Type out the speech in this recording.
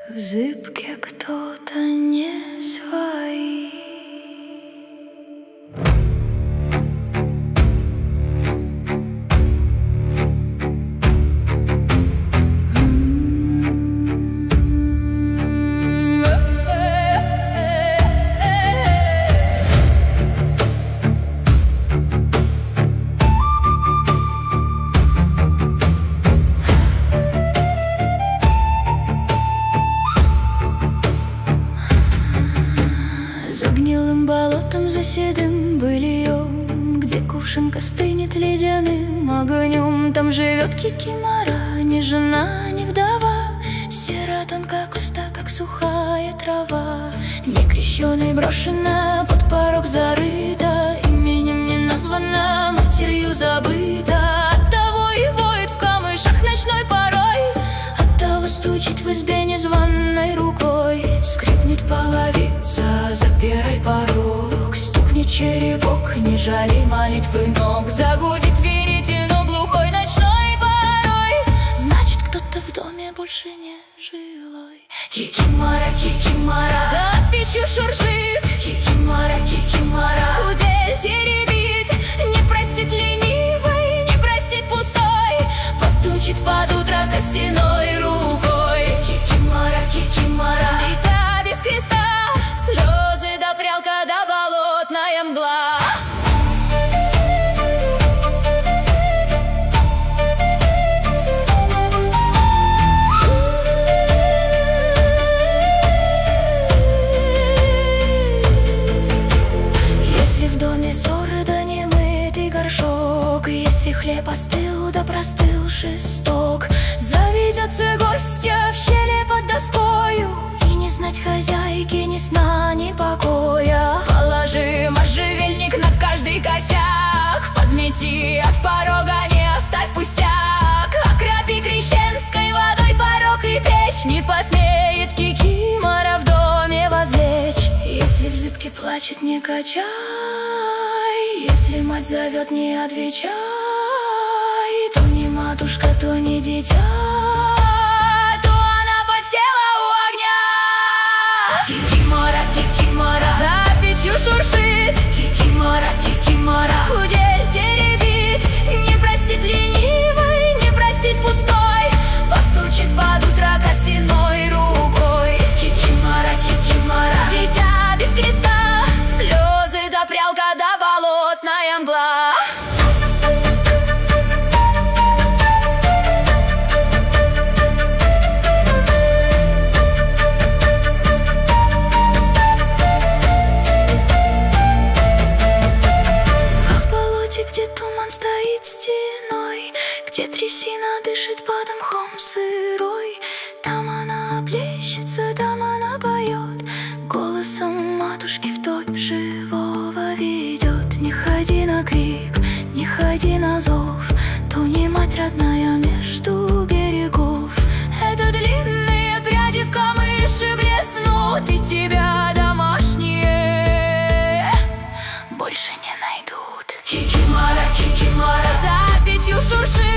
В зыбке кто-то не свои. За гнилым болотом, за седым быльем, где кувшинка стынет ледяным огнем, там живет кикимора, ни жена, ни вдова, серо тонка куста, как сухая трава, некрещеной брошена, под порог зарыта, именем не названа, матерью забыта. Оттого и воет в камышах ночной порой, оттого стучит в избе незваной рукой. Скрипнет половица, запирай порог, стукнет черепок, не жалей молитвы ног. Загудит веретено глухой ночной порой, значит, кто-то в доме больше не жилой. Кикимора, кикимора, за печью шуршит. Кикимора, кикимора, кудель теребит. Не простит ленивой, не простит пустой, постучит под утро костяной рукой. Кикимора, кикимора, дитя без креста, слезы да прялка да болотная мгла. Если в доме ссоры да немытый горшок, если хлеб остыл да простыл шесток, заведется гостья в щели под доскою, и не знать хозяйки ни сна, ни покоя. Положи можжевельник на каждый косяк, подмети от порога, не оставь пустяк. Окропи крещенской водой порог и печь, не посмеет кикимора в доме возлечь. Если в зыбке плачет, не качай, если мать зовет, не отвечай, то не матушка, то не дитя, то она подсела у огня. Кикимора, кикимора, за печью шуршит. Кикимора, кикимора, кудель теребит. Не простит ленивой, не простит пустой, постучит под утро костяной рукой. Кикимора, кикимора, дитя без креста, слезы да прялка да болотная мгла. Где туман стоит стеной, где трясина дышит под мхом сырой, там она плещется, там она поет, голосом матушки вдоль живого ведет. Не ходи на крик, не ходи на зов, то не мать родная между берегов. Это длинные пряди в камыше блеснут, и тебя домашние больше не найдут. Кикимора, кикимора, за печью шуршит.